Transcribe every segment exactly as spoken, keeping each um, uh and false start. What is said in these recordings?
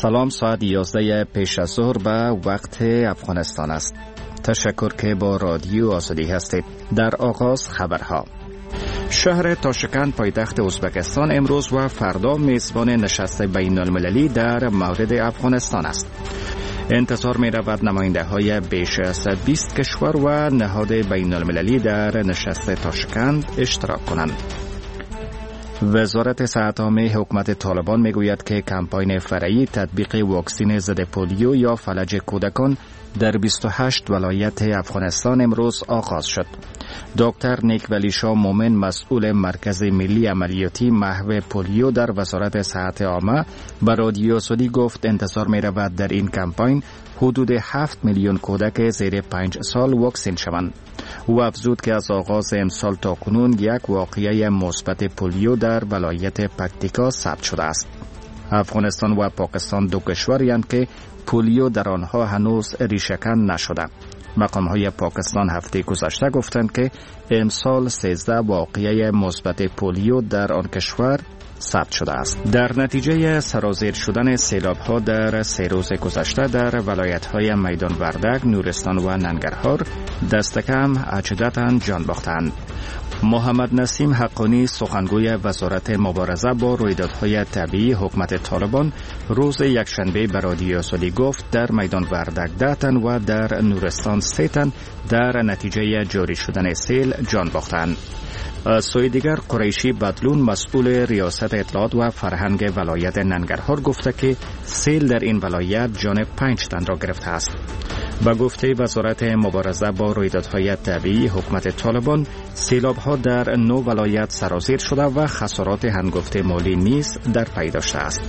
سلام، ساعت یازده پیش از ظهر به وقت افغانستان است. تشکر که با رادیو آزادی هستید. در آغاز خبرها. شهر تاشکند پایتخت ازبکستان امروز و فردا میزبان نشست بین المللی در مورد افغانستان است. انتظار می رود نماینده های بیش از بیست کشور و نهاد بین المللی در نشست تاشکند اشتراک کنند. وزارت صحت عامه حکومت طالبان می گوید که کمپاین فرعی تطبیق واکسن ضد پولیو یا فلج کودکان در بیست و هشت ولایت افغانستان امروز آغاز شد. دکتر نیک ولی شاه مومن، مسئول مرکز ملی عملیاتی محو پولیو در وزارت صحت عامه، به رادیو آزادی گفت انتظار می رود در این کمپاین حدود هفت میلیون کودک زیر پنج سال واکسن شوند. او افزود که از آغاز امسال تا کنون یک واقعه مثبت پولیو در ولایت پکتیکا ثبت شده است. افغانستان و پاکستان دو کشوری هستند که پولیو در آنها هنوز ریشه‌کن نشده. مقام‌های پاکستان هفته گذشته گفتند که امسال سیزده واقعه مثبت پولیو در آن کشور ثبت شده است. در نتیجه سرازیر شدن سیلاب‌ها در سه روز گذشته در ولایت‌های میدان وردک، نورستان و ننگرهار دست کم هجده تن جان باختند. محمد نسیم حقانی، سخنگوی وزارت مبارزه با رویدادهای طبیعی حکومت طالبان، روز یکشنبه به رادیو آزادی گفت در میدان وردک ده تن و در نورستان سه تن در نتیجه جاری شدن سیل جان باختند. از سوی دیگر قریشی بدلون، مسئول ریاست اطلاعات و فرهنگ ولایت ننگرهار، گفته که سیل در این ولایت جان پنج تن را گرفته است. با گفته وزارت مبارزه با رویدادهای طبیعی حکومت طالبان، سیلاب‌ها در نو ولایت سرازیر شده و خسارات هنگفت مالی نیز در پی داشته است.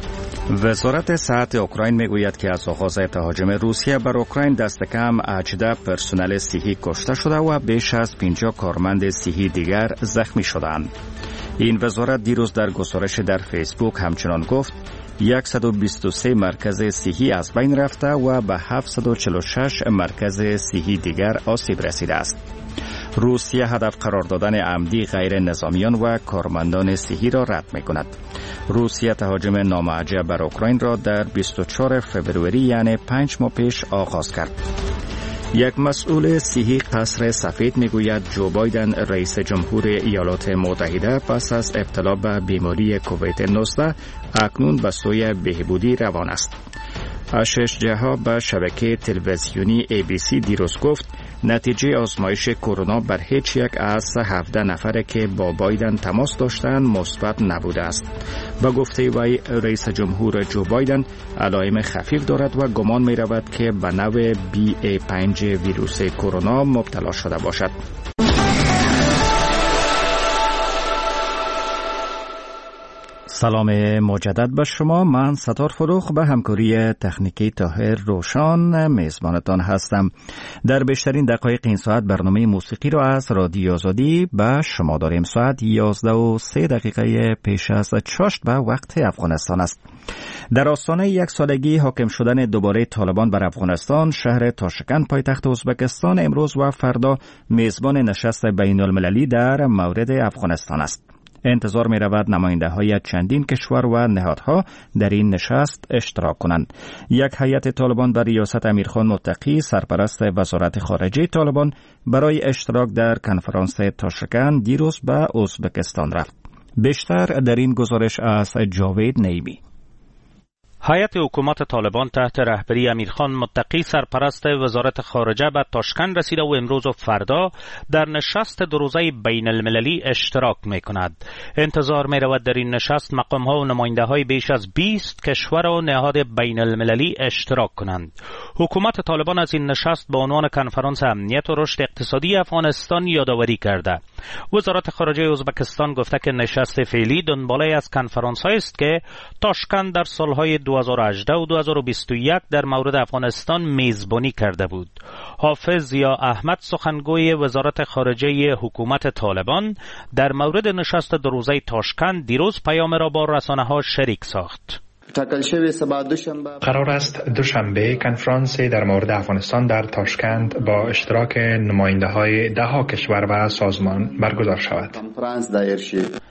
وزارت صحت اوکراین میگوید که از آغاز تهاجم روسیه بر اوکراین دست کم هجده پرسنل صحی کشته شده و بیش از پنجاه کارمند صحی دیگر زخمی شدند. این وزارت دیروز در گزارش در فیسبوک همچنان گفت صد و بیست و سه مرکز صحی از بین رفته و به هفتصد و چهل و شش مرکز صحی دیگر آسیب رسیده است. روسیه هدف قرار دادن عمدی غیر نظامیان و کارمندان صحی را رد می کند. روسیه تهاجم نامعجب بر اوکراین را در بیست و چهارم فوریه یعنی پنج ماه پیش آغاز کرد. یک مسئول صحی قصر سفید میگوید جو بایدن رئیس جمهور ایالات متحده پس از ابتلا به بیماری کووید نوزده اکنون به سوی بهبودی روان است. آشش جها به شبکه تلویزیونی ای بی سی دیروز گفت نتیجه آزمایش کرونا بر هیچ یک از هفده نفره که با بایدن تماس داشتند مثبت نبوده است. با گفته وی رئیس جمهور جو بایدن علائم خفیف دارد و گمان می رود که به نوع بی ای پنج ویروس کرونا مبتلا شده باشد. سلام مجدد به شما. من ستار فروخ به همکاری تکنیکی طاهر روشان میزبانتان هستم. در بیشترین دقایق این ساعت برنامه موسیقی را از رادیو آزادی به شما داریم. ساعت یازده و سه دقیقه پیش از چاشت به وقت افغانستان است. در آستانه یک سالگی حاکم شدن دوباره طالبان بر افغانستان، شهر تاشکند پایتخت ازبکستان امروز و فردا میزبان نشست بین المللی در مورد افغانستان است. انتظار می رود نماینده های چندین کشور و نهادها در این نشست اشتراک کنند. یک هیئت طالبان بر ریاست امیرخان متقی، سرپرست وزارت خارجه طالبان، برای اشتراک در کنفرانس تاشکند دیروز به ازبکستان رفت. بیشتر در این گزارش از جاوید نیمی. هیئت حکومت طالبان تحت رهبری امیرخان متقی، سرپرست وزارت خارجه، به تاشکند رسیده و امروز و فردا در نشست دو روزه بین المللی اشتراک می کند. انتظار می رود در این نشست مقام ها و نماینده های بیش از بیست کشور و نهاد بین المللی اشتراک کنند. حکومت طالبان از این نشست به عنوان کنفرانس امنیت و رشد اقتصادی افغانستان یادآوری کرده. وزارت خارجه ازبکستان گفته که نشست فعلی دنباله از کنفرانس هایی است که تاشکند در سالهای دو هزار و هجده و دو هزار و بیست و یک در مورد افغانستان میزبانی کرده بود. حافظ ضیا احمد، سخنگوی وزارت خارجه حکومت طالبان، در مورد نشست دو روزه تاشکند دیروز پیام را با رسانه‌ها شریک ساخت. قرار است دوشنبه کنفرانسی در مورد افغانستان در تاشکند با اشتراک نماینده های ده ها کشور و سازمان برگزار شود.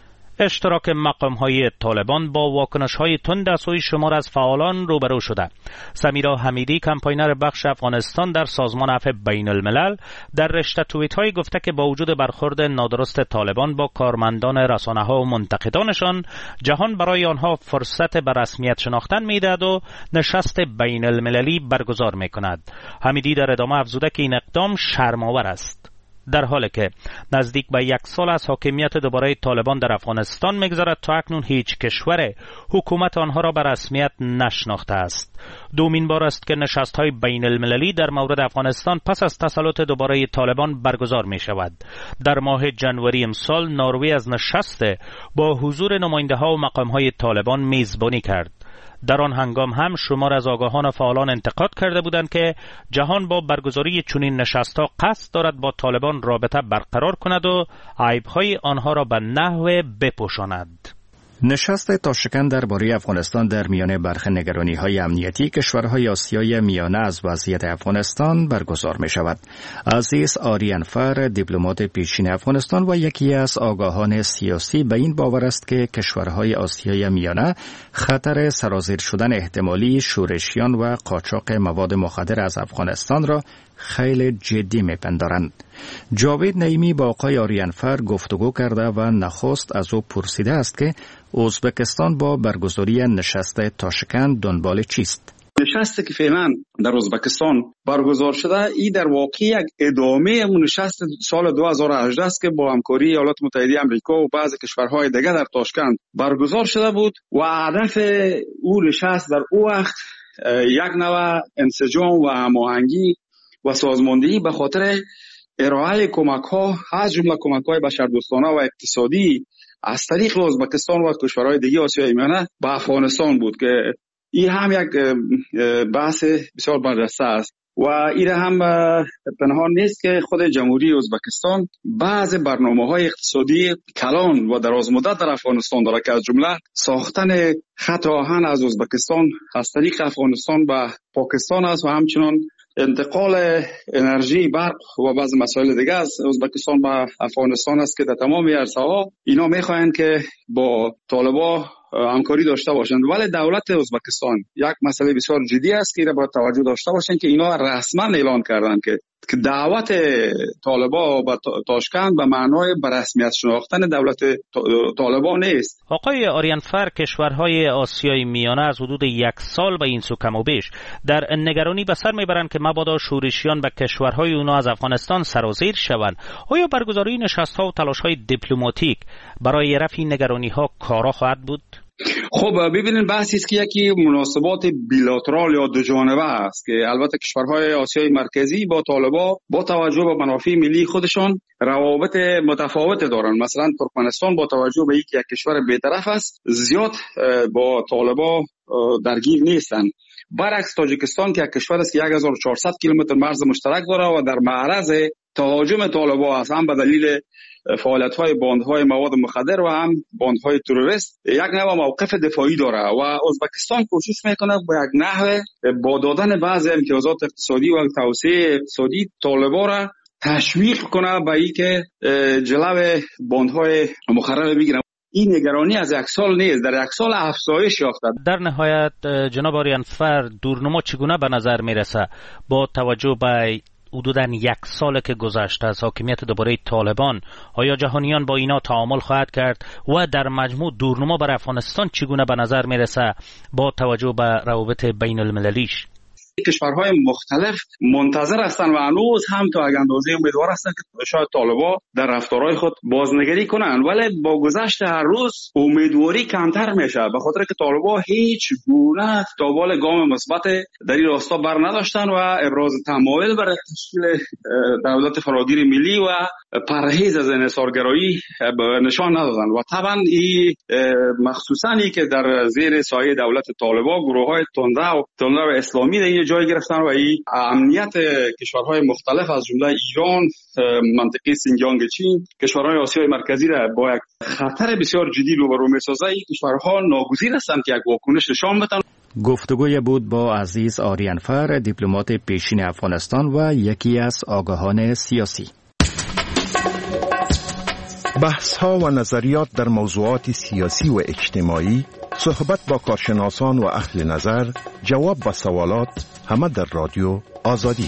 اشتراک مقام‌های طالبان با واکنش‌های تند از سوی شمار از فعالان روبرو شده. سمیرا حمیدی، کمپاینر بخش افغانستان در سازمان عفو بین الملل، در رشته توییت‌های گفته که با وجود برخورد نادرست طالبان با کارمندان رسانه‌ها و منتقدانشان، جهان برای آنها فرصت به رسمیت شناختن می‌دهد و نشست بین المللی برگزار می‌کند. حمیدی در ادامه افزوده که این اقدام شرم‌آور است، در حالی که نزدیک به یک سال از حاکمیت دوباره طالبان در افغانستان می‌گذرد تا اکنون هیچ کشور حکومت آنها را به رسمیت نشناخته است. دومین بار است که نشست‌های بین المللی در مورد افغانستان پس از تسلط دوباره طالبان برگزار می‌شود. در ماه جنوری امسال نروژ از نشست با حضور نماینده‌ها و مقام‌های طالبان میزبانی کرد. در آن هنگام هم شمار از آگاهان و فعالان انتقاد کرده بودند که جهان با برگزاری چنین نشست‌ها قصد دارد با طالبان رابطه برقرار کند و عیب‌های آنها را به نحو بپوشاند. نشست تاشکند درباره افغانستان در میان برخی نگرانی‌های امنیتی کشورهای آسیای میانه از وضعیت افغانستان برگزار می‌شود. عزیز آریانفر، دیپلمات پیشین افغانستان و یکی از آگاهان سیاسی، به این باور است که کشورهای آسیای میانه خطر سرازیر شدن احتمالی شورشیان و قاچاق مواد مخدر از افغانستان را خیلی جدی میپندارند. جاوید نعیمی با آقای آریانفر گفتگو کرده و نخست از او پرسیده است که ازبکستان با برگزاری نشست تاشکند دنبال چیست؟ نشستی که فعلا در ازبکستان برگزار شده، این در واقع یک ادامه اون نشست سال دو هزار و هجده است که با همکاری ایالات متحده آمریکا و بعضی کشورهای دیگر در تاشکند برگزار شده بود و هدف اون نشست در او وقت یک نوع انسجام و هماهنگی و سازماندهی به خاطر ارائه کمک‌ها از جمله کمک‌های بشردوستانه و اقتصادی از طریق ازبکستان و کشورهای دیگه آسیای میانه به افغانستان بود که این هم یک بحث بسیار برجسته است و این هم پنهان نیست که خود جمهوری ازبکستان بعض برنامه‌های اقتصادی کلان و دراز مدت در افغانستان داره که از جمله ساختن خط آهن از ازبکستان از طریق افغانستان به پاکستان است و همچنین انتقال انرژی، برق و بعض مسائل دیگه از ازبکستان به افغانستان است که در تمام عرصه‌ها اینا می‌خواهند که با طالبان همکاری داشته باشند. ولی دولت ازبکستان یک مسئله بسیار جدی است که را باید توجه داشته باشند که اینا رسما اعلان کردند که که دعوت طالبان به تاشکند به معنای به رسمیت شناختن دولت طالبان نیست. آقای آریانفر، کشورهای آسیای میانه از حدود یک سال به این سو کم و بیش در نگرانی به سر میبرند که مبادا شورشیان به کشورهای اونا از افغانستان سرازیر شوند. آیا برگزاری نشست‌ها و تلاش‌های دیپلماتیک برای رفع نگرانی‌ها کارا خواهد بود؟ خب ببینید، بحثی است که یکی مناسبات بیلاترال یا دو جانبه است که البته کشورهای آسیای مرکزی با طالبان با توجه به منافع ملی خودشان روابط متفاوت دارند. مثلا ترکمنستان با توجه به اینکه یک کشور بی‌طرف است زیاد با طالبان درگیر نیستند. برعکس تاجیکستان که یک کشور است که هزار و چهارصد کیلومتر مرز مشترک داره و در معرض تهاجم طالبان است، هم به دلیل فعالیت‌های باندهای مواد مخدر و هم باندهای تروریست، یک نوع موقف دفاعی داره و ازبکستان کوشش میکنه با یک نحو با دادن بعضی امتیازات اقتصادی و توسعه اقتصادی طالبان را تشویق کنه به اینکه جلو باندهای مخدر بگیرن. این نگرانی از یک سال نیست، در یک سال افزایش یافته. در نهایت جناب آریانفر، دورنما چگونه به نظر میرسه با توجه به حدوداً یک سال که گذشته از حاکمیت دوباره طالبان؟ آیا جهانیان با اینا تعامل خواهد کرد و در مجموع دورنما بر افغانستان چگونه به نظر میرسه با توجه به روابط بین المللیش؟ کشورهای مختلف منتظر هستند و هنوز هم تا یک اندازه امیدوار هستند که شاید طالبان در رفتارهای خود بازنگری کنند، ولی با گذشت هر روز امیدواری کمتر میشه به خاطر که طالبان هیچ گونه تابال گام مثبت در این راستا بر نداشتن و ابراز تمایل برای تشکیل دولت فراگیر ملی و پرهیز از انحصارگرایی نشان ندادن و طبعا این مخصوصا ای که در زیر سایه دولت طالبان گروه‌های تنده و تنده و اسلامی در جای گرفتن و این امنیت کشورهای مختلف از جمله ایران، منطقه سینجیانگ چین، کشورهای آسیای مرکزی را با یک خطر بسیار جدی روبرو می‌سازه. این کشورها ناگزیر هستند که یک واکنش نشان بدن. گفتگوی بود با عزیز آریانفر، دیپلمات پیشین افغانستان و یکی از آگاهان سیاسی. بحث ها و نظریات در موضوعات سیاسی و اجتماعی، صحبت با کارشناسان و اهل نظر، جواب به سوالات، همه در رادیو آزادی.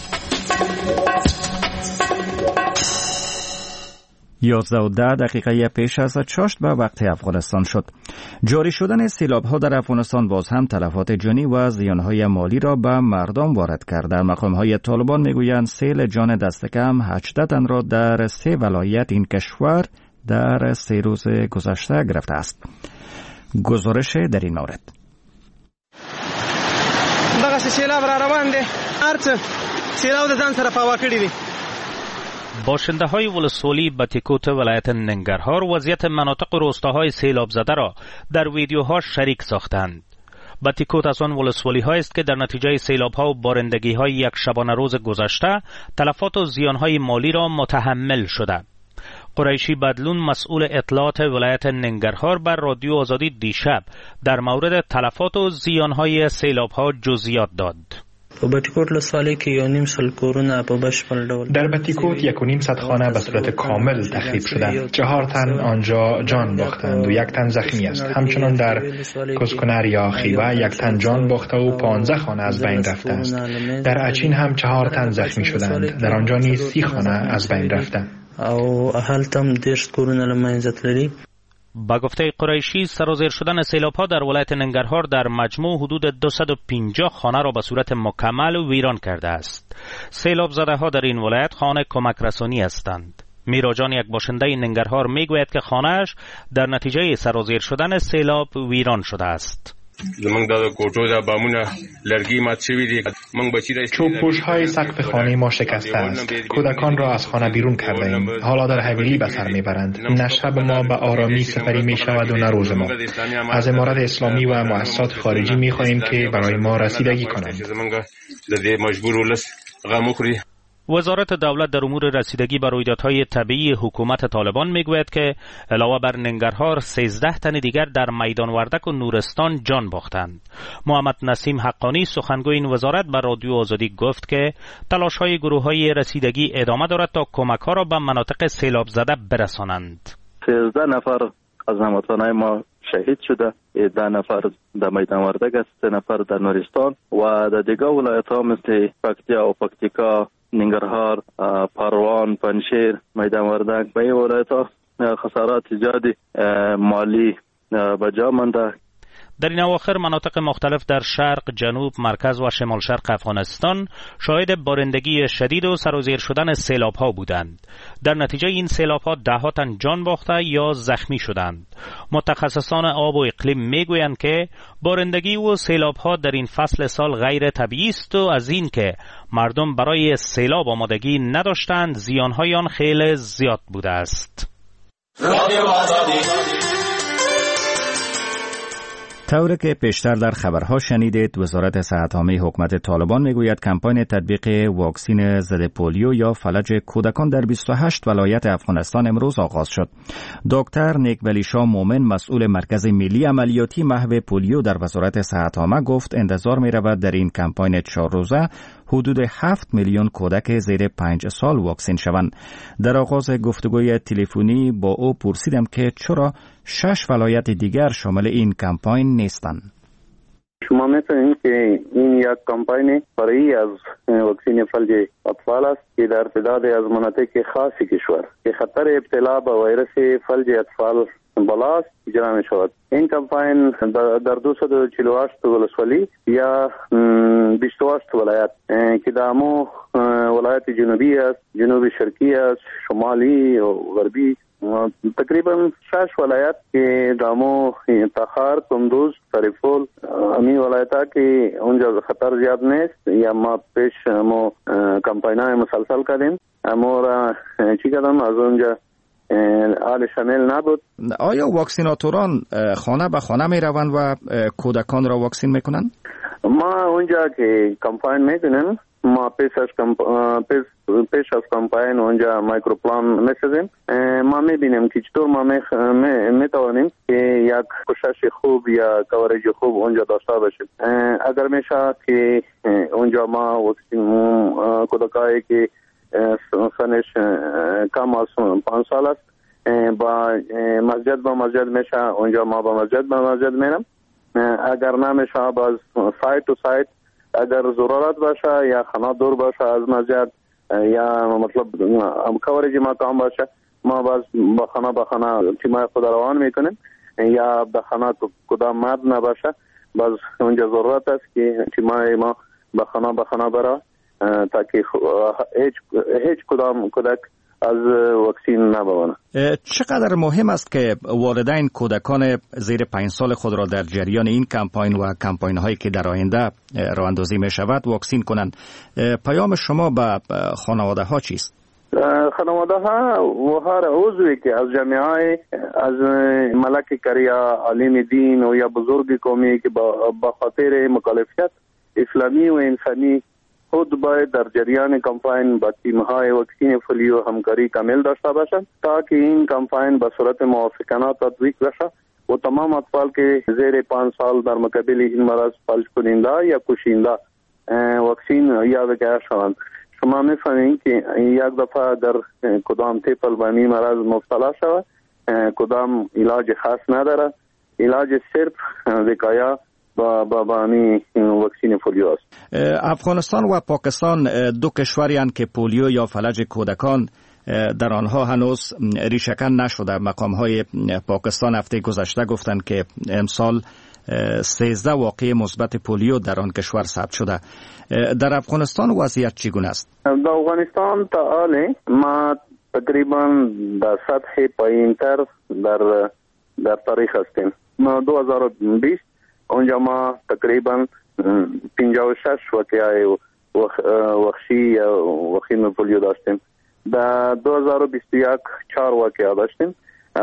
یازده و ده دقیقه پیش از چاشت به وقت افغانستان شد. جاری شدن سیلاب‌ها در افغانستان باز هم تلفات جانی و زیانهای مالی را به مردم وارد کرده. مقام‌های طالبان میگویند سیل جان دست کم هجده تن را در سه ولایت این کشور در سه روز گذشته گرفته است. گزارش در این مورد. دغه سیلاب را روان دی، هرڅه سیلاب د ځان سره پاوا کړی دی. باشنده های ولسوالی بتیکوت ولایت ننگرهار وضعیت مناطق و روستاهای سیلاب زده را در ویدیوها شریک ساختند. بتیکوت از آن ولسوالی های است که در نتیجه سیلاب ها و بارندگی های یک شبانه روز گذشته تلفات و زیان های مالی را متحمل شده. قریشی بدلون مسئول اطلاعات ولایت ننگرهار بر رادیو آزادی دیشب در مورد تلفات و زیان های سیلاب ها جزئیات داد. در بتیکوت یک و نیم صد خانه به صورت کامل تخریب شدند. چهار تن آنجا جان باختند و یک تن زخمی است. همچنان در کسکنر یا خیوه یک تن جان باخته و پانزده خانه از بین رفته است. در اچین هم چهار تن زخمی شدند. در آنجا نیز سی خانه از بین رفته. او اهل تم دیرش کورونه لمنزت لري. با گفته قریشی سرازیر شدن سیلاب‌ها در ولایت ننگرهار در مجموع حدود دویست و پنجاه خانه را به صورت مکمل ویران کرده است. سیلاب زده ها در این ولایت خانه کمک رسانی هستند. میراجان یک باشنده ننگرهار میگوید که خانه‌اش در نتیجه سرازیر شدن سیلاب ویران شده است. زمونږ د کوټو د بامونه لرګي مات شوي دي. موږ بچی را چوب‌پوش‌های سقف خانه ما شکسته است. کودکان را از خانه بیرون کرده ایم. حالا در حویلی به سر میبرند. نه شب ما به آرامی سپری می شود و نه روز ما. از امارت اسلامی و مؤسسات خارجی می خواهیم که برای ما رسیدگی کنند. د دې مجبور ولس غم وخوري. وزارت دولت در امور رسیدگی به رویدادهای طبیعی حکومت طالبان میگوید که علاوه بر ننگرهار سیزده تن دیگر در میدان وردک و نورستان جان باختند. محمد نسیم حقانی سخنگوی این وزارت به رادیو آزادی گفت که تلاش‌های گروه‌های رسیدگی ادامه دارد تا کمک‌ها را به مناطق سیلاب زده برسانند. سیزده نفر از هموطنان ما شهید شده، ده نفر در میدان وردک است، سه نفر در نورستان و در دیگر ولایت‌ها مثل پکتیا و پکتیکا، ننگرهار، پروان، پنشیر، میدان وردک به این ولایت‌ها خسارات زیادی مالی به جا مانده. در این اواخر مناطق مختلف در شرق، جنوب، مرکز و شمال شرق افغانستان شاهد بارندگی شدید و سرازیر شدن سیلاب‌ها بودند. در نتیجه این سیلاب‌ها ده‌ها تن جان باخته یا زخمی شدند. متخصصان آب و اقلیم میگویند که بارندگی و سیلاب‌ها در این فصل سال غیر طبیعی است و از این که مردم برای سیلاب آمادگی نداشتند زیان‌های آن خیلی زیاد بوده است. طوری که پیشتر در خبرها شنیدید، وزارت صحت‌عامه حکومت طالبان میگوید کمپاین تطبیق واکسین ضد پولیو یا فلج کودکان در بیست و هشت ولایت افغانستان امروز آغاز شد. دکتر نیکولی شاه مومن مسئول مرکز ملی عملیاتی محو پولیو در وزارت صحت‌عامه گفت انتظار می‌رود در این کمپاین چهار روزه حدود هفت میلیون کودک زیر پنج سال واکسین شوند. در آغاز گفتگوی تلفنی با او پرسیدم که چرا شش ولایت دیگر شامل این کمپاین نیستند. شما می‌فهمید که این یک کمپاین فرعی از واکسین فلج اطفال است که در تعداد از مناطق خاصی کشور که خطر ابتلا به ویروس فلج اطفال بالاست اجرا می شود. این کمپاین در دویست و چهل و هشت ولسوالی یا بیست و هشت ولایت که دامو ولایت جنوبی است، جنوب شرقی است، شمالی و غربی، تقریبا شش ولایت که دامو تخار، کندوز، سریفول، امی ولایت ها که اونجا خطر زیاد نیست یا ما پیش مو کمپاین های مسلسل کردیم اما را چی کردم از اونجا آل شامل نبود. آیا واکسیناتوران خانه به خانه می روند و کودکان را واکسین می کنند؟ ما اونجا که کمپاین می کنیم ما پیش از کمپ... پیش... پیش از کمپاین اونجا مایکروپلان می سازیم. ما می بینیم که چطور ما می, می... می توانیم که یک کوشش خوب یا کاورج خوب اونجا داشته باشیم. اگر میشه که اونجا ما واکسین کودکایی که سنش کم از پانچ سال است با مسجد با مسجد میشه، اونجا ما با مسجد با مسجد میرم. اگر نمیشه باز سایت تو سایت، اگر ضرورت باشه یا خانه دور باشه از مسجد یا مطلب کورج مقام باشه، ما باز با خانه با خانه تیمای خود روان میکنیم. یا به خانه کدام مرد نباشه باز اونجا ضرورت است که تیمای ما به خانه به خانه برا تا که هیچ هیچ کدام کودک از واکسین نبوانه. چقدر مهم است که والدین کودکان زیر پنج سال خود را در جریان این کمپاین و کمپاین هایی که در آینده راه اندازی می شود واکسین کنند؟ پیام شما به خانواده ها چیست؟ خانواده ها و هر عضوی که از جامعه، از ملک کریا، عالم دین و یا بزرگ قومی که با خاطر مکالفیت اسلامی و انسانی خود باید در جریان کمپاین با تیم‌های واکسین پولیو همکاری کامل داشته باشند تا که این کمپاین به صورت موافقانه تطبیق بشه و تمام اطفال که زیر پنج سال در مقابل این مرض فلج کننده یا کشنده واکسین یاد گرفته شوند. شما می‌فهمید که یک دفعه در کدام طفل به این مرض مبتلا شود، کدام علاج خاص نداره، علاج صرف وقایه با با بامی واکسین پولیو است. افغانستان و پاکستان دو کشوری هستند که پولیو یا فلج کودکان در آنها هنوز ریشه‌کن نشده. مقام‌های پاکستان هفته گذشته گفتند که امسال سیزده واقعه مثبت پولیو در آن کشور ثبت شده. در افغانستان وضعیت چگونه است؟ در افغانستان تا حال ما تقریبا در سطح پایین‌تر در در تاریخ هستیم. ما دو هزار و بیست اونجا ما تقریبا پنجاه و شش واقعه وحشی وخیم پولیو داشتیم. در دو هزار و بیست و یک چهار واقعه داشتیم.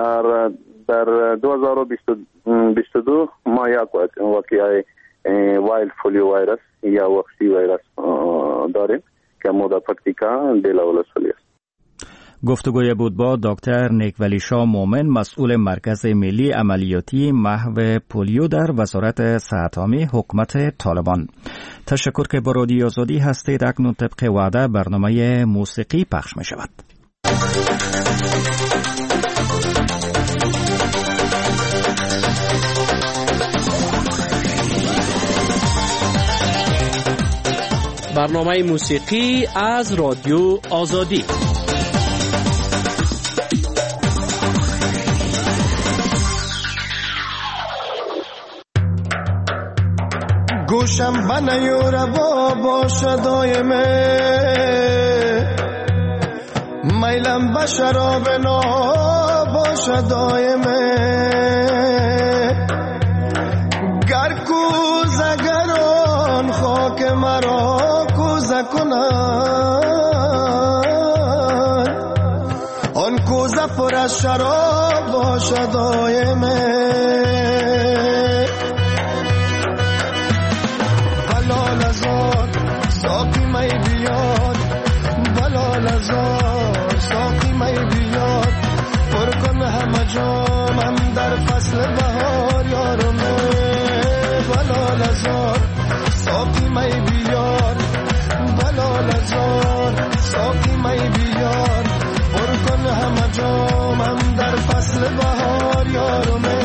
در دو هزار و بیست و دو ما یک واقعه وایلد پولیو ویروس یا وحشی ویروس داریم که مودا پکتیکا دیلا ولسوالی است. گفتگوی بود با دکتر نیکولی شاه مومن، مسئول مرکز ملی عملیاتی محو پولیو در وزارت صحت عامه حکومت طالبان. تشکر که با رادیو آزادی هستید. اکنون طبق وعده برنامه موسیقی پخش می شود. برنامه موسیقی از رادیو آزادی. گوشم بنیور با باشه دایمه، میلم به شراب نا باشه دایمه، گر کوزه گران خاک مرا کوزه کنن، آن کوزه پر از شراب باشه دایمه. ساقی می بیاد بلال ازار، ساقی می بیاد پر کن همه جامم در فصل بهار یارمه. بلال ازار ساقی می بیاد بلال ازار، ساقی می بیاد پر کن همه جامم در فصل بهار یارمه.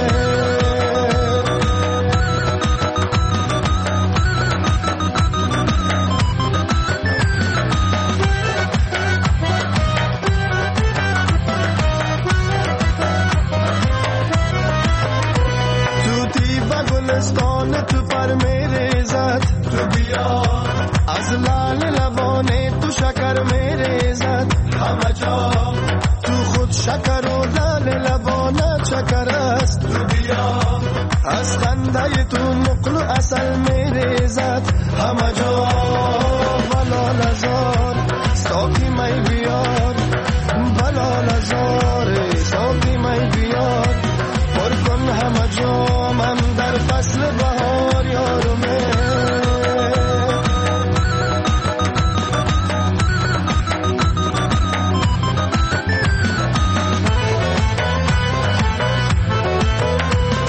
تو پر میره زد تو بیا، از لال لبانه تو شکر میره زد همه جا، تو خود شکر و لال لبانه شکر است تو بیا، از خنده تو نقل و اصل میره زد همه جا. بلال ازار ساقی می بیار بلال ازار، ساقی می بیار پر کن همه جا من در فصل بهار یارمه.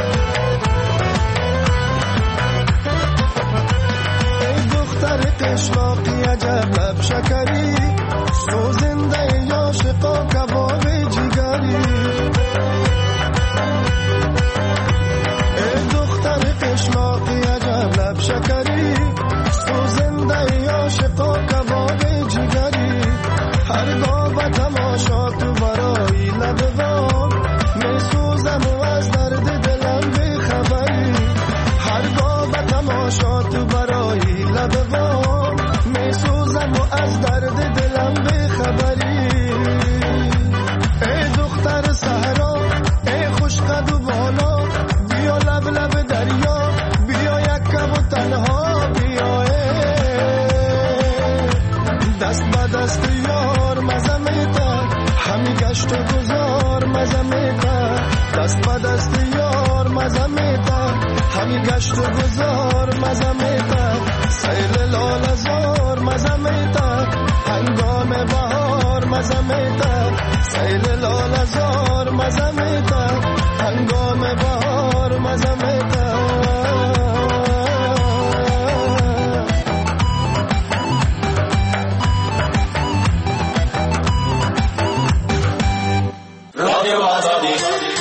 ای دختر قشم با به تماشا تو برای لب وام میسوزم و از درد دلم بیخبری. هرگاه به تماشا تو برای لب وام میسوزم و از درد دلم بیخبری. ای دختر صحرا ای خوش قد و بالا بیا لب لب دریا بیا یکم و تنها بیا. دست به دست یار مزه میتر همی گشت و گذار مزه میتر. دست به دست یار مزه میتر همی گشت و گذار مزه میتر. سیل لال زار مزه میتر هنگام بهار مزه میتر. سیل لال زار مزه میتر هنگام بهار مزه میتر. رادیو آزادی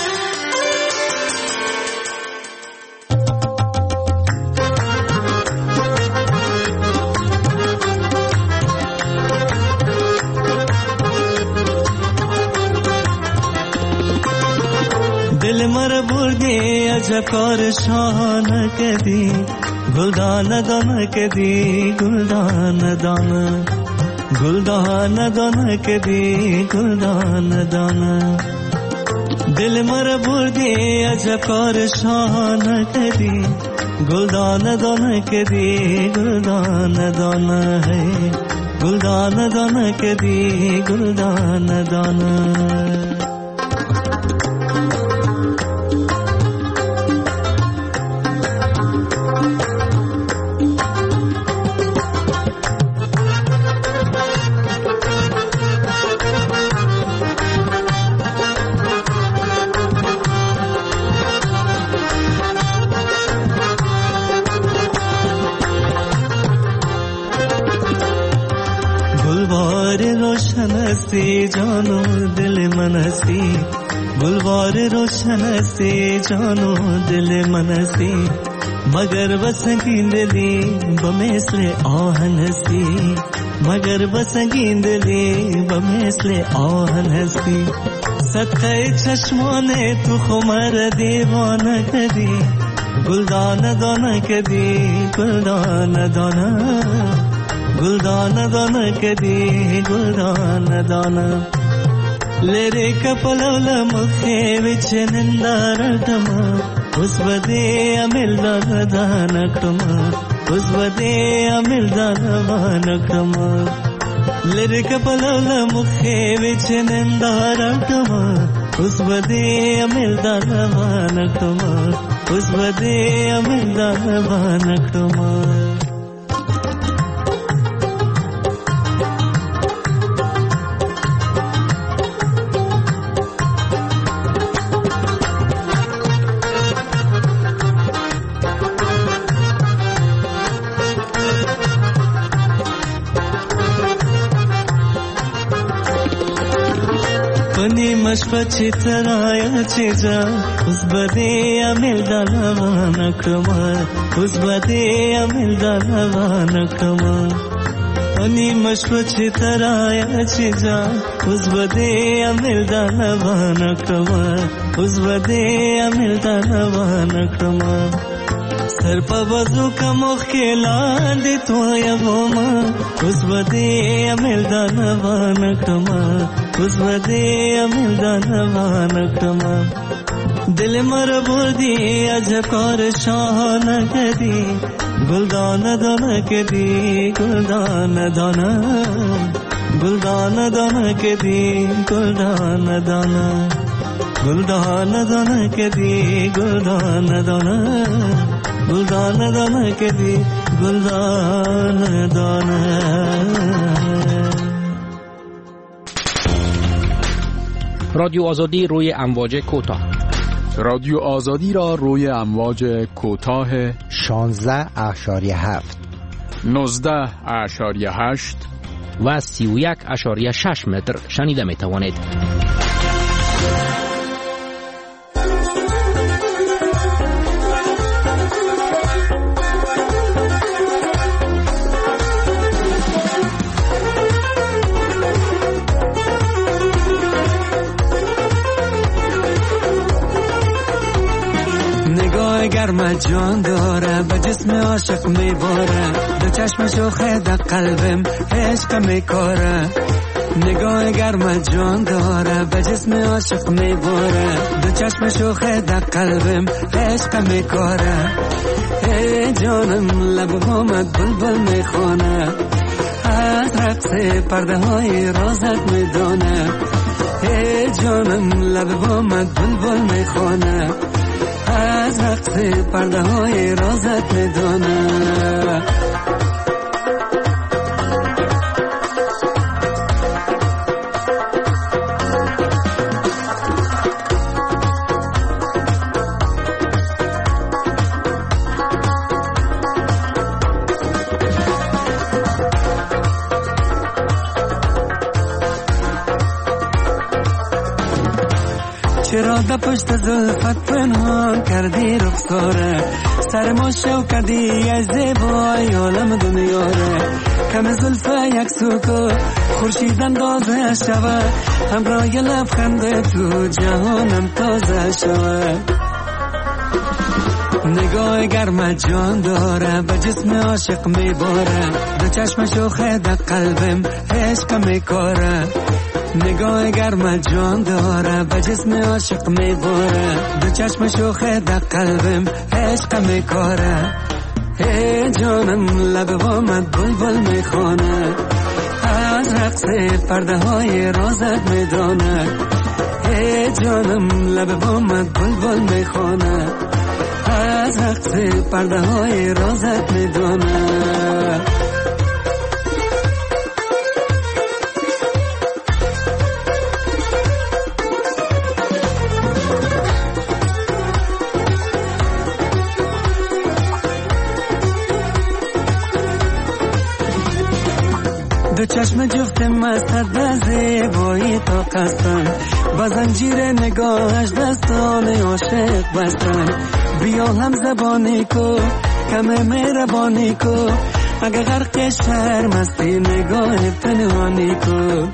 दिल मर बुर्दे अजकार शान कदी गुलदान दान कदी गुलदान दान गुलदान दान कदी गुलदान दान. दिल मर बुर्दे अजकार शान कदी गुलदान दान कदी गुलदान दान है गुलदान दान कदी गुलदान दान. से जानो दिल मनसी गुलवार रोशन से जानो दिल मनसी मगर बसंगिंदली बमेसले आहनसी मगर बसंगिंदली बमेसले आहनसी. सत्ते चश्मोने तू खुमर दीवान कदी गुलदान दान कदी गुलदान दाना गुलदान दान कदी गुलदान दाना. लेरे कपलवल मुखे विच निंदारटमा उस बदे अमिल दानकमा उस बदे अमिल दानकमा. लेरे कपलवल मुखे विच निंदारटमा उस बदे अमिल दानकमा उस बदे अमिल दानकमा. मशपची तराया चेजा उस बदे अमिल दालवान कमा उस बदे अमिल दालवान कमा. अनि मशपची तराया चेजा उस बदे अमिल दालवान कमा उस बदे अमिल दालवान कमा. सर पर वजू का मुखला दे तो यबोमा उस बदे अमिल दालवान कमा उस बदे अमिल दानवान कमा. दिल मर बुर्दी अजकार शान कदी गुलदान दान कदी गुलदान दाना गुलदान दान कदी गुलदान दाना गुलदान दान कदी गुलदान दाना गुलदान दान कदी गुलदान दाना. رادیو آزادی روی امواج کوتاه. رادیو آزادی را روی امواج کوتاه شانزده اشاریه هفت نوزده اشاریه هشت و سی و یک اشاریه شش متر شنیده می توانید. گرم جان داره به جسم عاشق میباره دو چشم شوخه در قلبم عشق میکاره نگاه گرم جان داره به جسم عاشق میباره دو چشم شوخه در قلبم عشق میکاره ای جانم لب بامت بلبل میخونه از رقص پرده های رازت میدونه ای جانم لب بامت بلبل میخونه از رقص پرده های رازت میدونه چرا در پشت زلفت پنهان کردی رخساره سر ما شو کردی از زیبای عالم دنیاره کم زلفه یک سوکو خورشید اندازه شوه همراه لبخند تو جهانم تازه شوه نگاه گرم جان داره به جسم عاشق میباره دو چشم شوخه در قلبم عشق میکاره نگاه گرم جان داره به جسم عاشق میباره دو چشم شوخه در قلبم عشق میکاره ای جانم لب بامت بلبل میخونه از رقص پرده های رازت میدونه ای جانم لب بامت بلبل میخونه از رقص پرده های رازت میدونه دو چشم جفت مستت در زیبایی تا قصدن با زنجیر نگاهش دستان عاشق بستن بیا هم زبانی کو کم مهربانی کو اگه غرق شرم هستی نگاه پنهانی کو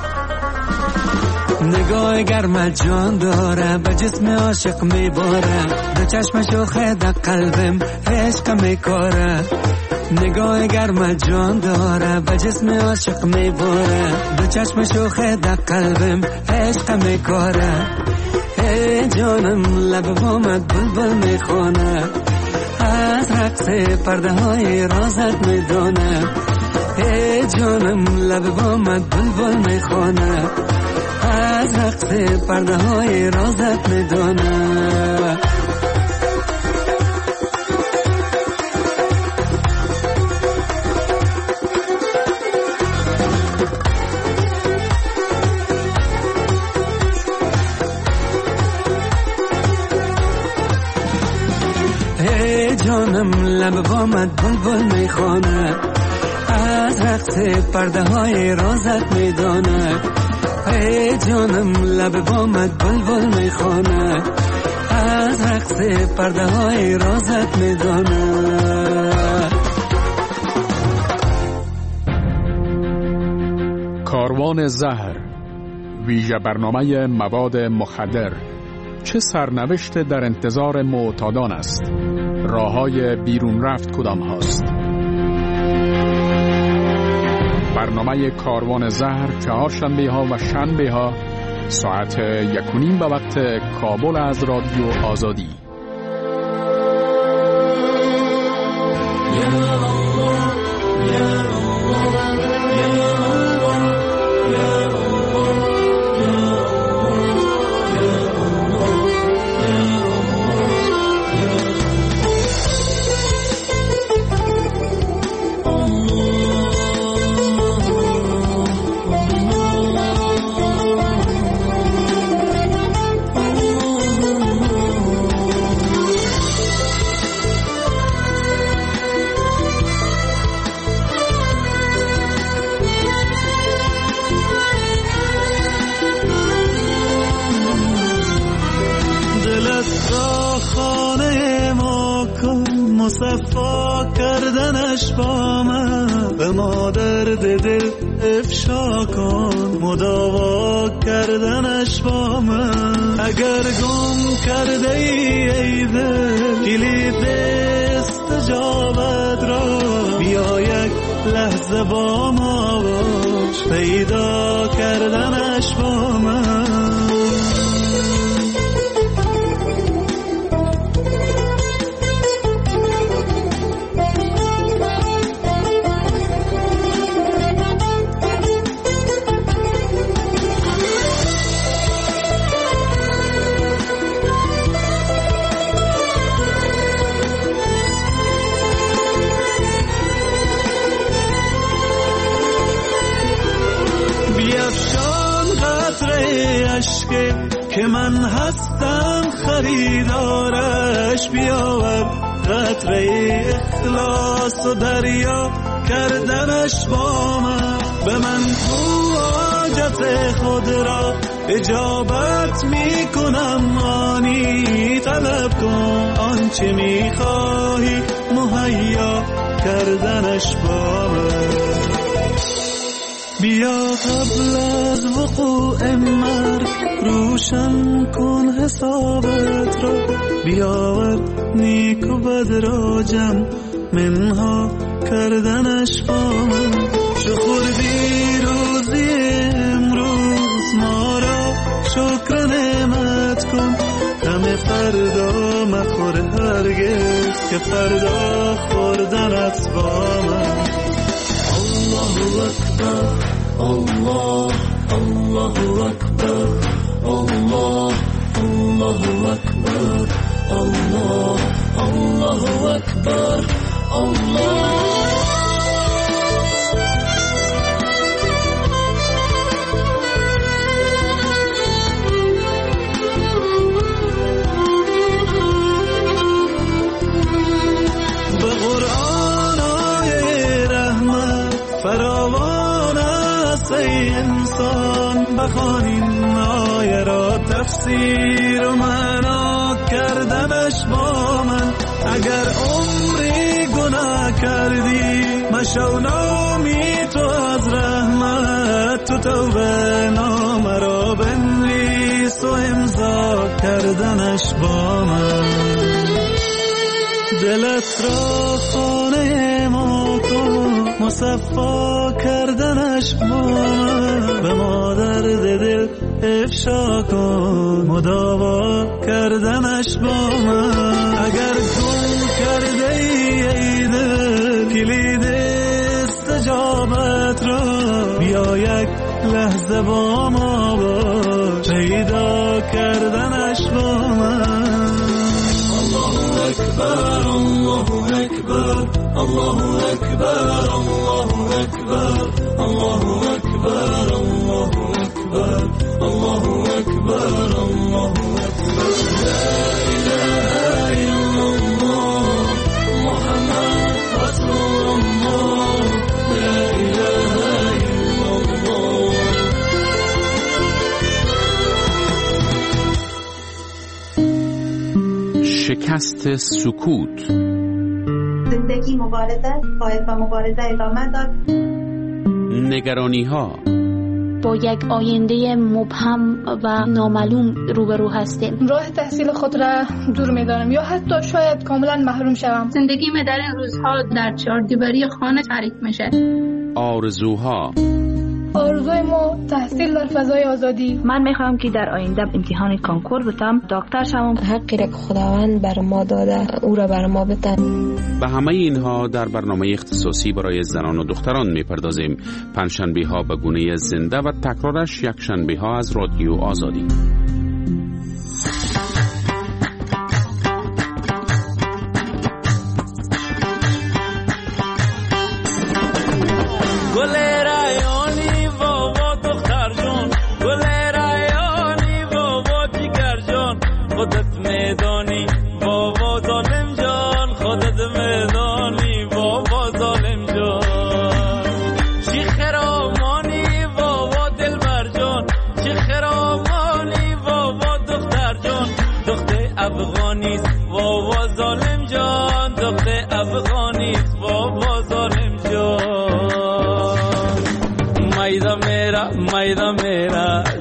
نگاه گرم جان داره به جسم عاشق میباره دو چشم شوخه در قلبم عشق میکاره نگاه گرم جان داره به جسم عاشق میباره دو چشم شوخه در قلبم عشق میکاره ای جانم لب بامت بلبل میخونه از رقص پرده های رازت میدونه ای جانم لب بامت بلبل میخونه از رقص پرده های رازت میدونه جانم لب بامت بلبل میخونه از رقص پرده های رازت میدونه ای جانم لب بامت بلبل میخونه از رقص پرده های رازت میدونه کاروان زهر ویژه برنامه مواد مخدر چه سرنوشت در انتظار معتادان است؟ راه‌های بیرون رفت کدام هاست؟ برنامه کاروان زهر چهارشنبه ها و شنبه ها ساعت یک و نیم به وقت کابل از رادیو آزادی. مصفا کردنش با من، به ما درد دل افشا کن، مداوا کردنش با من. اگر گم کرده ای ای دل کلید استجابت را، بیا یک لحظه با ما باش، پیدا کردنش با من. که من هستم خریدارش، بیاور قطره اخلاص و دریا کردنش با من. به من تو حاجت خود را اجابت می کنم، آنی طلب کن آنچه می خواهی مهیا کردنش با من. بیا قبل از وقوع مرگ روشن کن حسابت را، بیاور نیک و بد را جمع منها کردنش با من. چو خوردی روزی امروز ما را شکر نعمت کن، غم فردا مخور هرگز که فردا خوردنت با من. الله اکبر الله الله اکبر الله الله اکبر الله الله اکبر الله. به قرآن آیه رحمت فراوان است ای انسان، بخوان این آیه را تفسیر و معنا کردنش با من. اگر عمری گناه کردی مشو نامی تو از رحمت، تو توبه نامه را بنویس و امضا کردنش با من. دلت را خانه ما کن، مصفا کردنش با من. به ما درد دل افشا کن، مداوا کردنش با من. اگر گم کرده ای ای دل کلید استجابت را، بیا یک لحظه با ما باش، پیدا کردنش با من. الله اکبر الله اکبر الله اکبر الله اکبر الله اکبر الله اکبر الله اکبر الله اکبر. لا اله الا الله محمد رسول الله، لا اله الا الله. شکست سکوت. زندگی مبارزه باید با مبارزه ادامه داد. نگرانی ها. با یک آینده مبهم و نامعلوم روبرو هستیم. راه تحصیل خود را دور می‌دانم یا حتی شاید کاملا محروم شوم. زندگی من در این روزها در چهاردیواری خانه تعریف میشه. آرزوها. آرزوی ما تحصیل در فضای آزادی. من میخوام که در آینده امتحان کنکور بتم، دکتر شوم. حقی را که خداوند بر ما داده او را بر ما بده. به همه اینها در برنامه اختصاصی برای زنان و دختران میپردازیم. پنجشنبه ها به گونه زنده و تکرارش یک شنبه ها از رادیو آزادی. خرامانی بابا دلبر جان، چه خرامانی بابا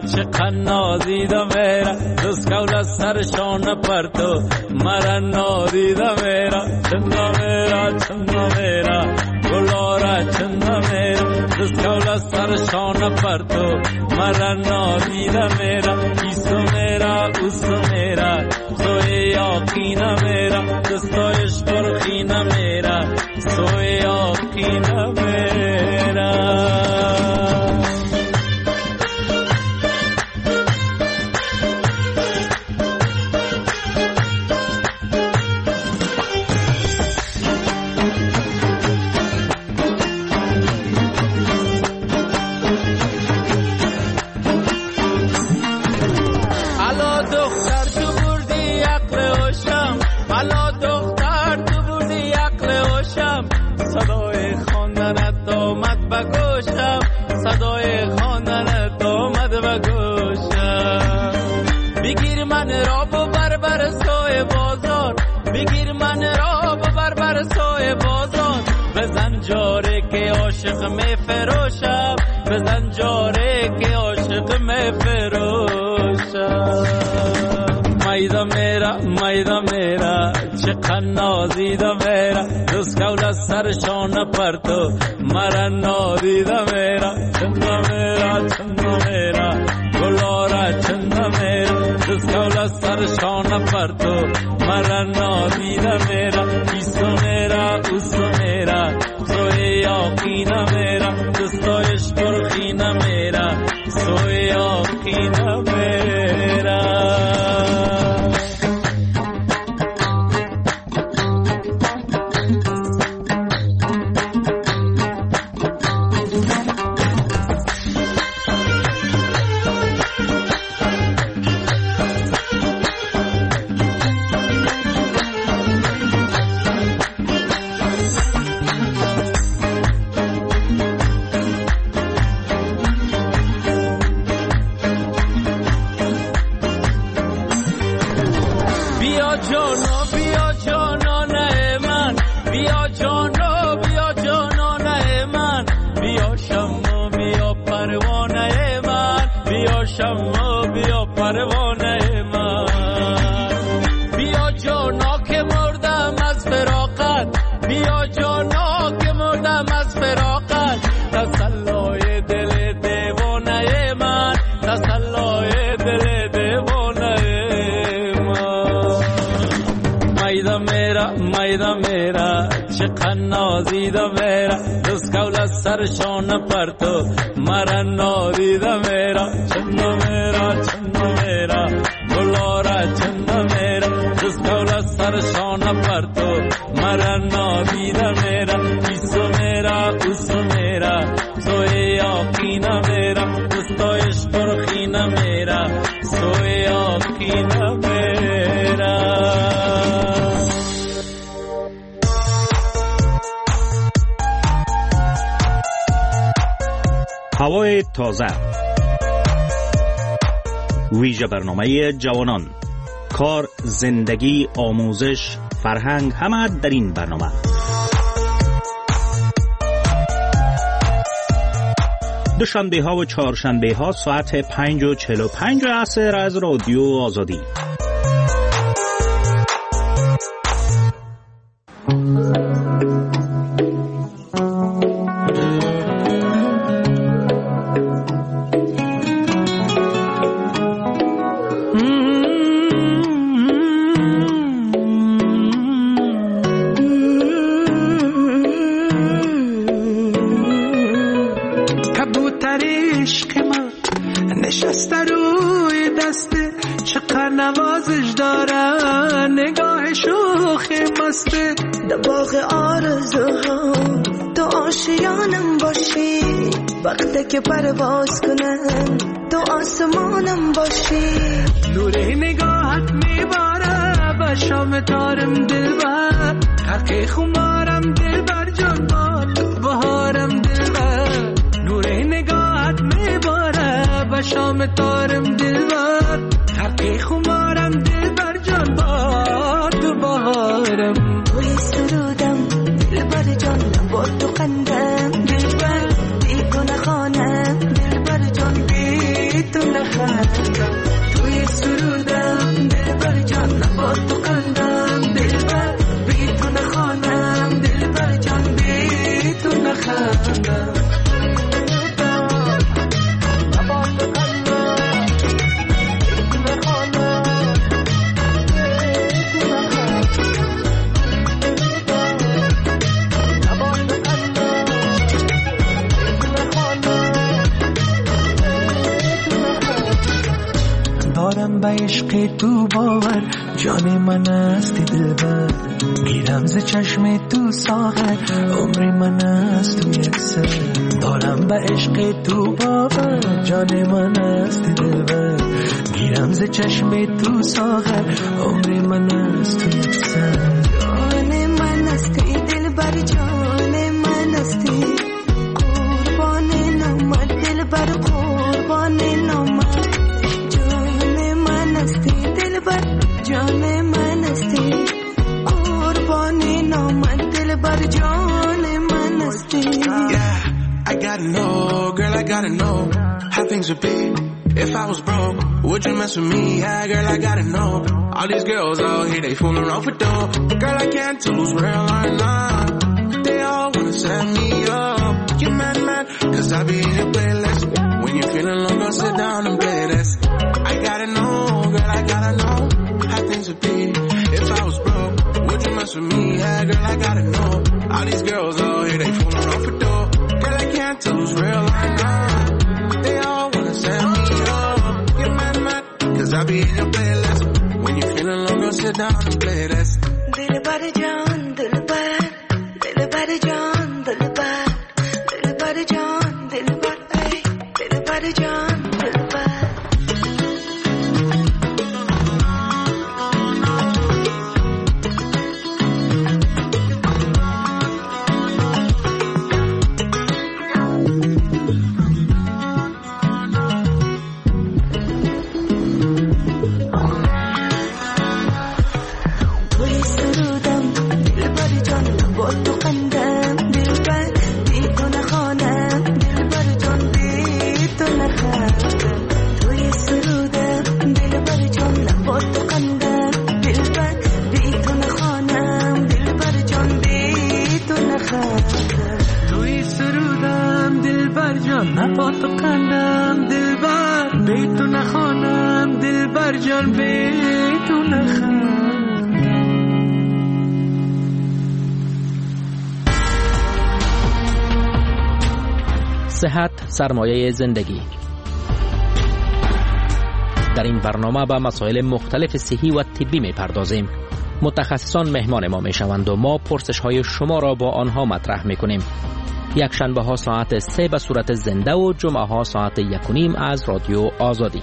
چقدر نازیده میرا دوست کول سرشان پر تو مرا نادیده میرا چندا میرا چندا میرا گلارا چندا میرا دوست کول سرشان پر تو مرا نادیده میرا ایسو میرا اوسو میرا سوی یاقینا میرا دوستایش برخینا میرا سوی یاقینا میرا صدای خواندن دومد و گوشم بگیر من را ببر بر سوی بازار بگیر من را ببر بر سوی بازار بزن جاره که عاشق می فروشم بزن جاره که عاشق می فروشم میدا میرا میدا میرا چقدر نازیده میرا دوست کول سرشان پر تو مرا نادیده میرا چندا میرا چندا میرا گلارا چندا میرا دوست کول سرشان پر تو مرا نادیده میرا ایسو میرا اوسو میرا سوی یاقینا میرا دوستایش برخینا میرا سوی یاقینا میرا سرشان پر تو مرا نادیده میرا چندا میرا چندا میرا گلارا چندا میرا دوست کول سرشان پر تو مرا نادیده میرا ایسو میرا اوسو میرا سوی یاقینا میرا دوستایش برخینا میرا سوی یاقینا میرا هوای تازه ویژه برنامه جوانان کار زندگی آموزش فرهنگ همه در این برنامه دوشنبه ها و چهارشنبه ها ساعت پنج و چهل و پنج عصر از رادیو آزادی. که پرواز کنم تو آسمانم باشی نور نگاهت میباره با شام تارم دلبر حق خمارم دلبر جان با تو بهارم دلبر نور نگاهت میباره با شام تارم دلبر حق خمارم دلبر جان با تو بهارم توی سرودم دلبر جان با تو قندم دلبر دیگو نخوانم دلبر جان بی تو نخوانم نخندم توی سرودم دلبر جان با تو قندم دلبر بی تو نخوانم دلبر جان بی تو نخندم دارم به عشق تو باور جان من است دلبر گیرم ز چشم تو ساغر عمر من است تو یک سر دارم به عشق تو باور جان من است دلبر گیرم ز چشم تو ساغر عمر من است تو یک سر جان من است دلبر جان من است قربان نامت دلبر قربان نامت جان من استی قربان نامت دلبر جان من استی. Yeah, I gotta know, girl, I gotta know how things would be if I was broke. Would you mess with me? Yeah, girl, I gotta know. All these girls out here, they fooling off with dough. Girl, I can't tell who's real or not. They all wanna set me up. You mad, mad, cause I be in your playlist. When you're feeling low, go sit down and play this. I gotta know, girl, I gotta know how things would be if I was broke. Would you mess with me? Yeah, girl, I gotta know. All these girls out here, they fooling off the door. Girl, I can't tell who's real or not. They all wanna set me up. You're mad, mad, cause I be in your playlist. When you're feeling low, go sit down and play this. Dilbar jaan, dilbar, dilbar jaan, dilbar, dilbar jaan, dilbar, ay, dilbar jaan, dilbar. صحت سرمایه زندگی. در این برنامه به مسائل مختلف صحی و طبی می پردازیم. متخصصان مهمان ما می شوند و ما پرسش های شما را با آنها مطرح می کنیم. یک شنبه ها ساعت سه به صورت زنده و جمعه ها ساعت یک و نیم از رادیو آزادی.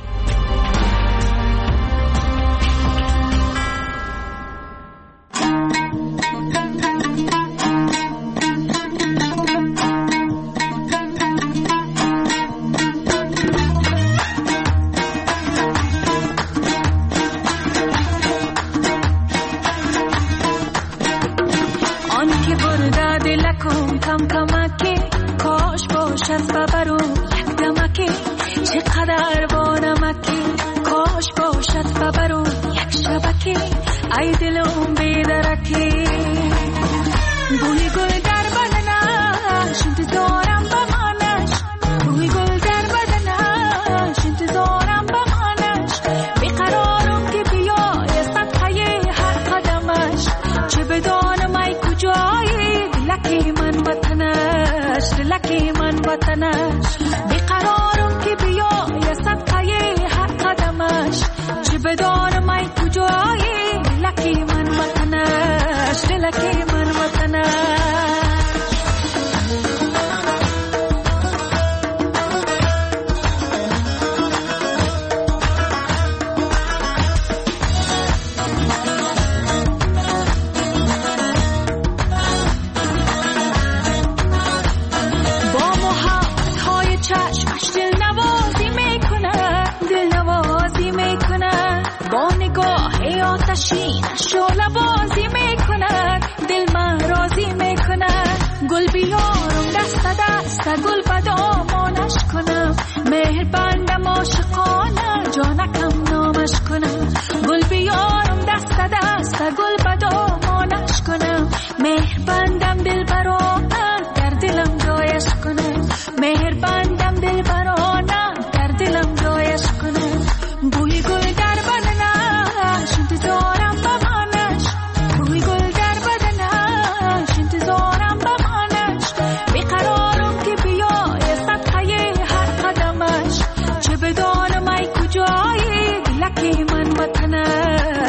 گل بدامانش کنم مهربانم عاشقانم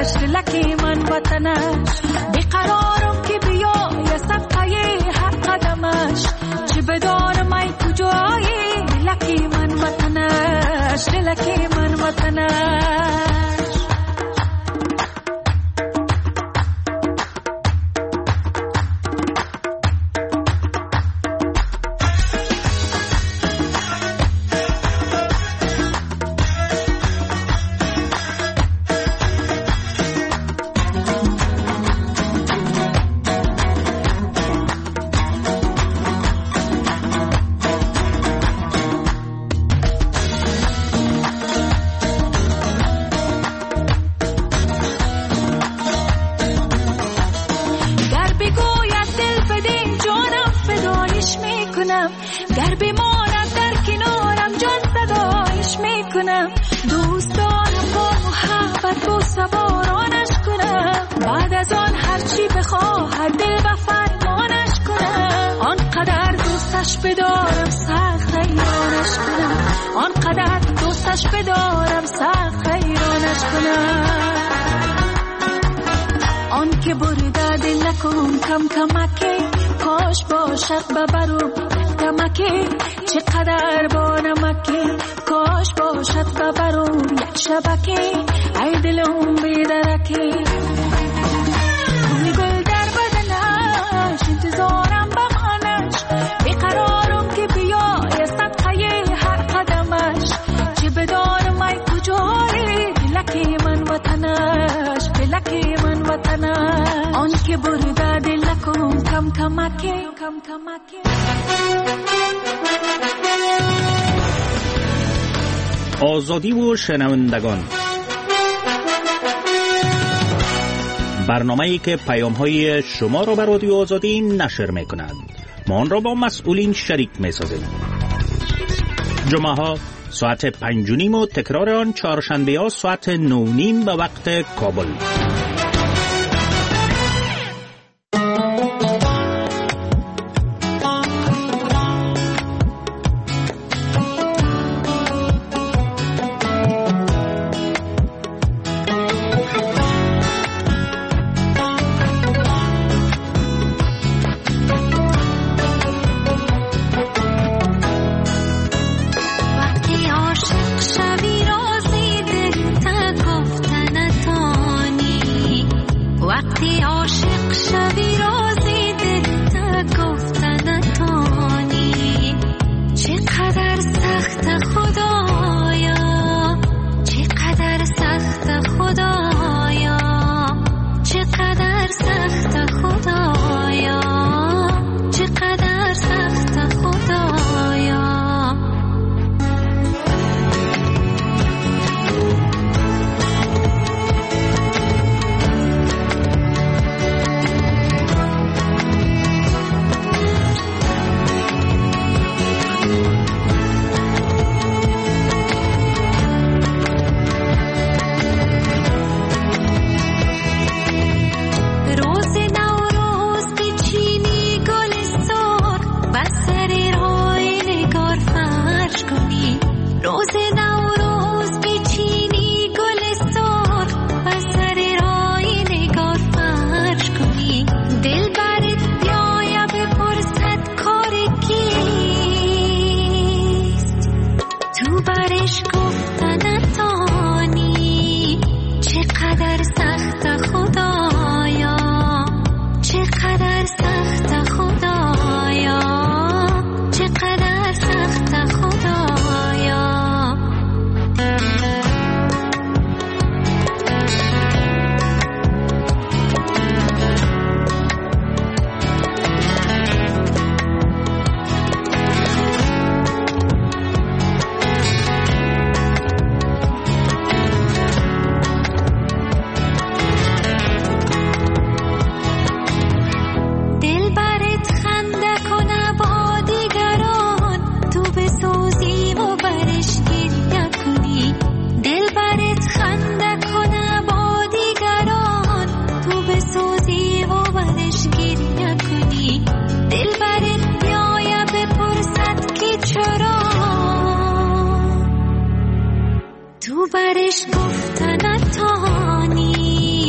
وطنش دلکی من وطنش بیقرارم که بیای صدقه هر قدمش چه بدانم ای کجایی دلکی من وطنش دلکی من وطنش گر بماند در کنارم جان فدایش میکنم دوست دارم با محبت با سوارانش کنم بعد از آن هرچی بخواهد دل و فرمانش کنم آنقدر دوستش بدارم سخت حیرانش کنم آنقدر دوستش بدارم سخت حیرانش کنم آن که برده دلکم کم کمکی کاش باشد ببرم کمکی چقدر با نمکی کاش باشد ببرم یک شبکی ای دلم بیدرکی گل در بدنش انتظارم بمانش بیقرارم که بیای صدقه هر قدمش چه بدانم ای کجایی دلکی من وطنش دلکی من وطنش آن که برده دلکم کم کمکی کم کمکی آزادی و شنوندگان، برنامه‌ای که پیام‌های شما را به رادیو آزادی نشر می‌کند. ما آن را با مسئولین شریک می‌سازیم. جمعه‌ها ساعت پنج و نیم و تکرار آن چهارشنبه‌ها ساعت نه و نیم به وقت کابل. برش گفتن تانی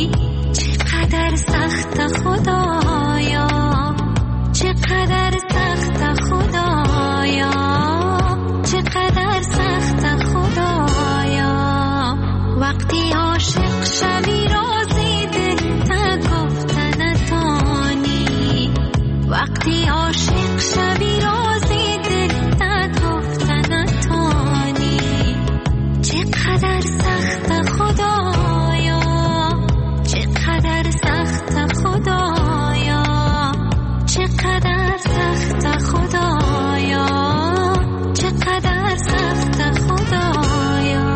خدایا چقدر سخت خدایا چقدر سخت خدایا وقتی عاشق شوی رازی دل تا گفتن نتانی وقتی عاشق شوی رازی دل تا گفتن نتانی چقدر سخت خدایا چقدر سخت خدایا چقدر سخت خدایا چقدر سخت خدایا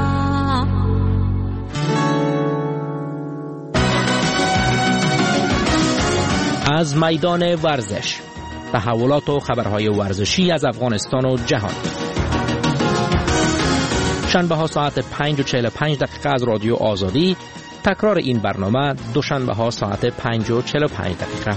از میدان ورزش تحولات و خبرهای ورزشی از افغانستان و جهان. شنبه ها ساعت پنج و چهل و پنج دقیقه از رادیو آزادی. تکرار این برنامه دوشنبه ها ساعت پنج و چهل و پنج دقیقه.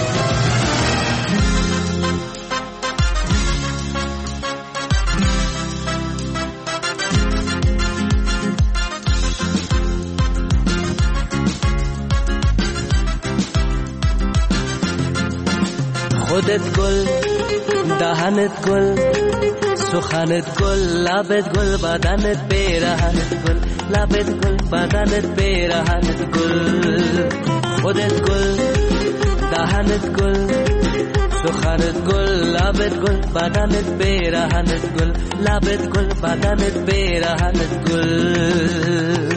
خودت گل دهنت گل سخنت گل لبت گل بدنت پیرهنت گل لبت گل بدنت پیرهنت گل خودت گل دهنت گل سخنت گل لبت گل بدنت پیرهنت گل لبت گل بدنت پیرهنت گل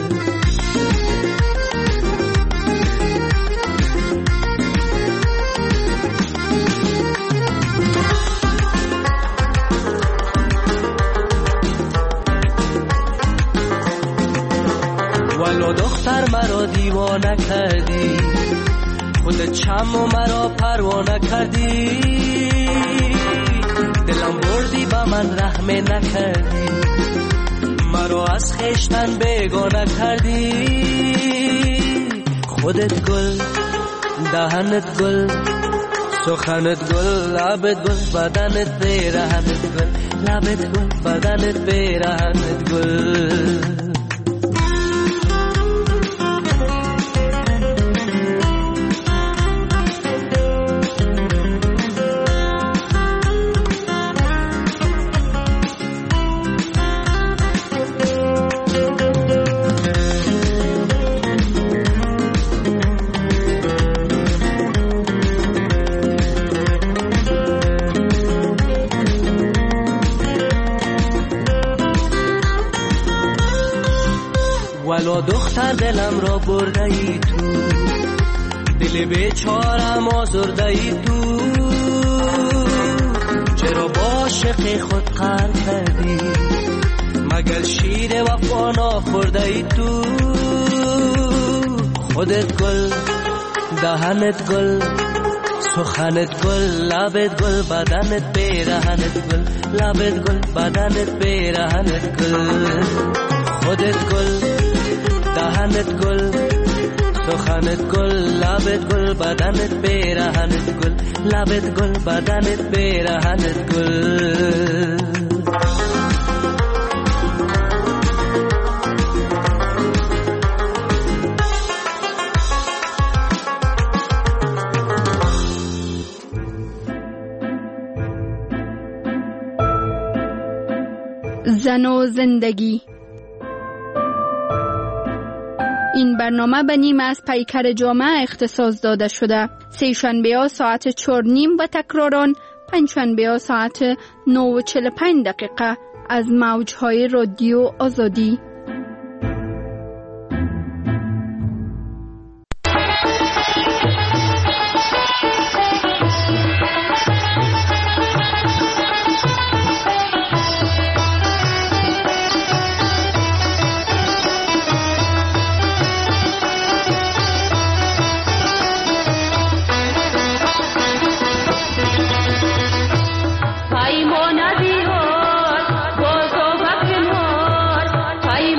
ولو دختر مرا دیوانه کردی خود چم و مرا پروانه کردی دلم بردی با من رحم نکردی مرا از خشتن بیگانه کردی خودت گل دهنت گل سخنت گل لبت گل بدنت پیرهنت گل لبت گل بدنت پیرهنت گل ولو دختر دلم را برده ای تو دل بیچارم آزرده ای تو چرا با عاشق خود قهر کردی مگر شیر وفا نخورده ای تو خودت گل دهنت گل سخنت گل لبت گل بدنت پیرهنت گل لبت گل بدنت پیرهنت گل خودت گل دهنت گل سخنت گل لبت گل بدنت پیرهنت گل لبت گل بدنت پیرهنت گل زن و زندگی. این برنامه به نیم از پیکر جامعه اختصاص داده شده. سه شنبه ها ساعت چهار نیم و تکراران پنج شنبه ها ساعت نه و چهل و پنج دقیقه از موجهای رادیو آزادی. Ay, mona Dios, gozo va que no, ay,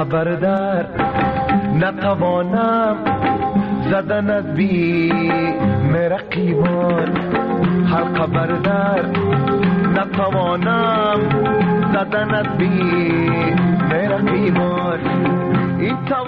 بردر نتوانم زدن بی مرقیبان حلقه بردر نتوانم زدن بی مرقیبان این